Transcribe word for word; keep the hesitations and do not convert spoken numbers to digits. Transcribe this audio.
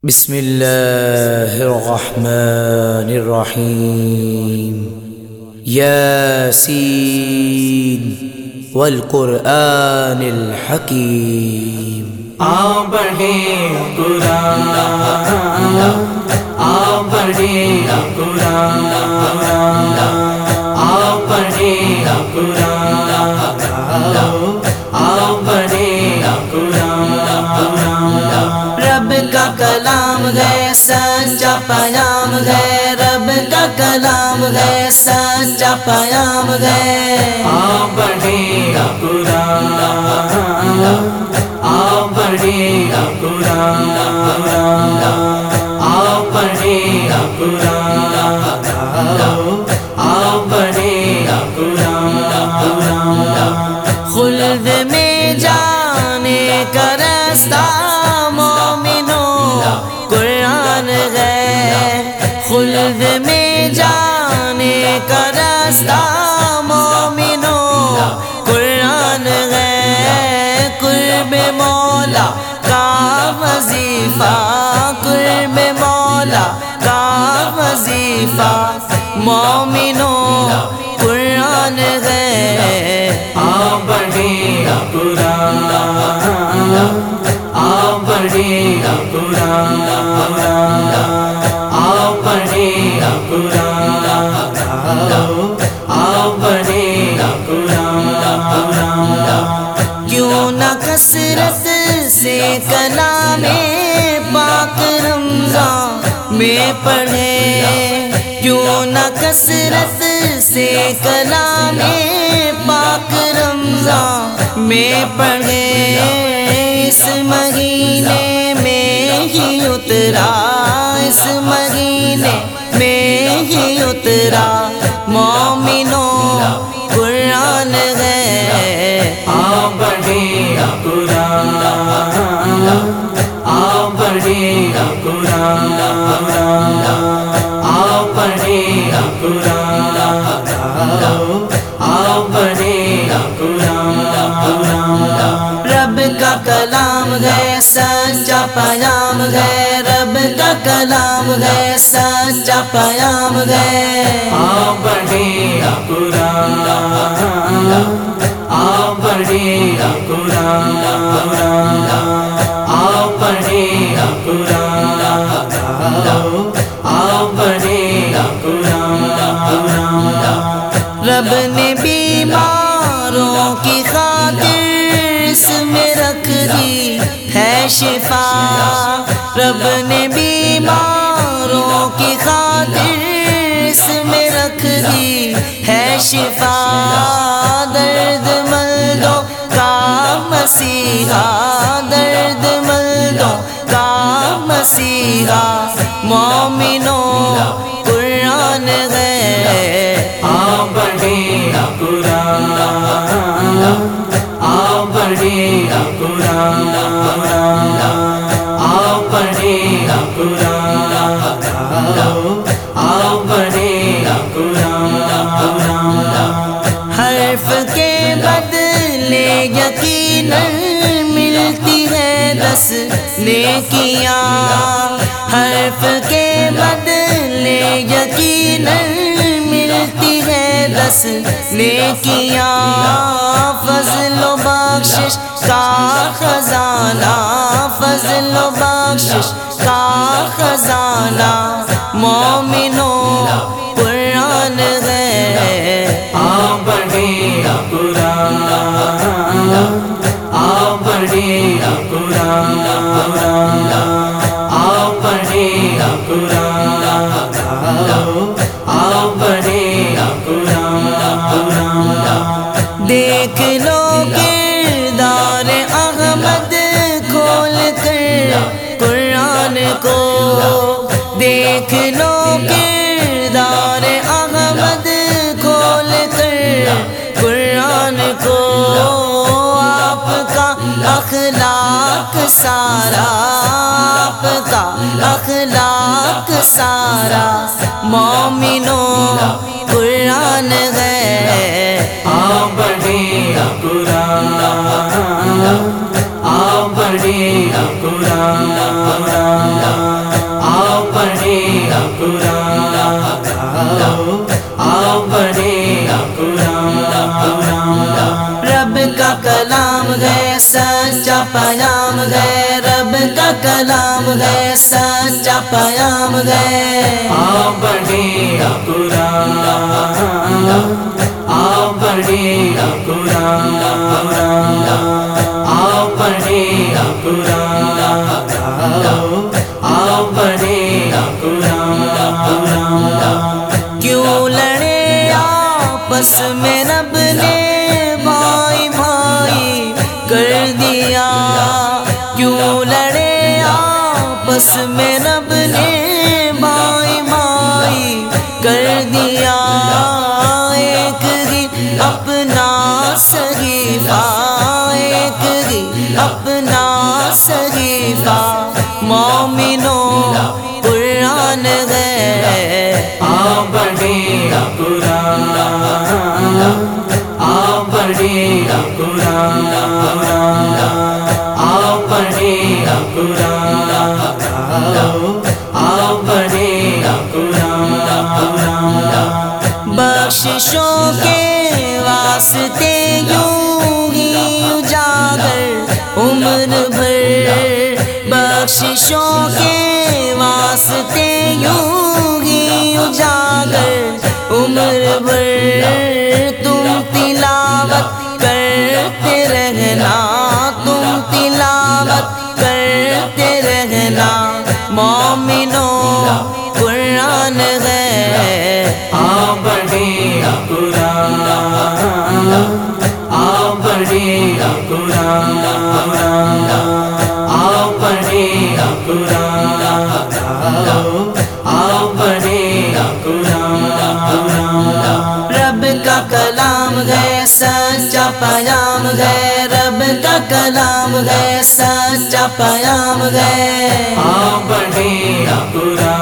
بسم اللہ الرحمن الرحیم یاسین والقرآن الحکیم۔ آؤ پڑھیں قرآن، آؤ پڑھیں قرآن، آؤ پڑھیں قرآن، آؤ پڑھیں قرآن۔ رب کا کلام ہے سچا پیام ہے، رب کا کلام ہے سچا پیام ہے۔ آؤ پڑھیں قرآن، آؤ پڑھیں قرآن، آؤ پڑھیں قرآن، آؤ پڑھیں قرآن۔ خلد میں جانے کا راستہ مومنوں قرآن ہے، خلد میں جانے کا راستہ مومنوں قرآن ہے۔ قرب مولا کا وظیفہ، قرب مولا کا وظیفہ مومنوں قرآن ہے۔ آؤ پڑھیں قرآن، آؤ پڑھیں قرآن، آؤ پڑھیں قرآن، آؤ پڑھیں قرآن۔ کیوں نہ کثرت سے کلام پاک رمضان میں پڑھے، کیوں نہ کثرت سے کلام پاک رمضان میں پڑھے۔ اس مہینے میں ہی اترا، اس مہینے میں ہی اترا مومنوں قرآن ہے۔ آؤ پڑھیں قرآن، آؤ پڑھیں قرآن، آؤ پڑھیں قرآن، آؤ پڑھیں قرآن۔ رب کا کلام ہے سچا پیام ہے، رب کا کلام ہے سچا پیام ہے۔ آؤ پڑھیں قرآن، آؤ پڑھیں قرآن، آؤ پڑھیں قرآن، آؤ پڑھیں قرآن۔ رب نے بیماروں کی خاطر اس میں رکھ دی ہے شفا، رب نے بیماروں کی خاطر اس میں رکھ دی ہے شفا۔ درد مندوں کا مسیحا، درد مندوں کا مسیحا مومنوں قرآن ہے۔ آؤ پڑھیں قرآن، آؤ پڑھیں قرآن، آؤ پڑھیں قرآن، آؤ پڑھیں قرآن۔ حرف کے بدلے یقیناً ملتی ہے دس نیکیاں، حرف کے بدلے یقیناً ملتی ہے دس نیکیاں۔ فضل و بخشش کا خزانہ، فضل و بخشش کا خزانہ مومنوں قرآن ہے۔ آؤ پڑھیں قرآن، آؤ پڑھیں قرآن، آؤ پڑھیں قرآن، آؤ پڑھیں قرآن۔ دیکھ لو کردار احمد کھول کر قرآن کو، دیکھ لو کردار احمد کھول کر قرآن کو۔ آپ کا اخلاق سارا، آپ کا اخلاق سارا مومنوں قرآن ہے۔ آؤ پڑھیں قرآن، آؤ پڑھیں قرآن، قرآن، آؤ پڑھے قرآن۔ رب کا کلام ہے سچا پیام ہے، رب کا کلام ہے سچا پیام ہے۔ آؤ پڑھے قرآن، آؤ پڑھے قرآن، آؤ پڑھے قرآن، آؤ پڑھے قرآن۔ کیوں لڑے آپس میں رب نے بھائی بھائی کر دیا، کیوں لڑے آپس میں رب نے بھائی بھائی کر دیا۔ ایک دن اپنا صحیفہ، ایک دن اپنا صحیفہ مومنوں قرآن ہے۔ آؤ پڑھے قرآن، آؤ پڑھے قرآن، آؤ پڑھے قرآن، آؤ پڑھے قرآن۔ بخششوں کے واسطے یوں ہی اجاگر عمر بھر، بخششوں کے واسطے یوں ہی اجاگر عمر بھر۔ تم تلاوت کرتے رہنا، تم تلاوت کرتے رہنا مومنوں قرآن ہے۔ آؤ پڑھے قرآن، آؤ پڑھے قرآن، آؤ پڑھے قرآن، آؤ پڑھے قرآن۔ رب کا کلام ہے سچا پیام ہے، رب کا کلام ہے سچا پیام ہے۔ آؤ پڑھے قرآن،